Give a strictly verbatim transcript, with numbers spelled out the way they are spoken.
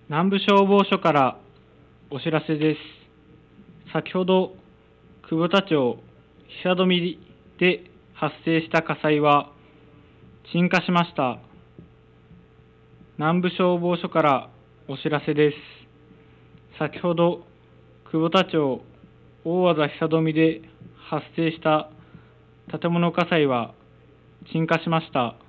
南部消防署からお知らせです。先ほど、久保田町久富で発生した火災は鎮火しました。南部消防署からお知らせです。先ほど、久保田町大和田久富で発生した建物火災は鎮火しました。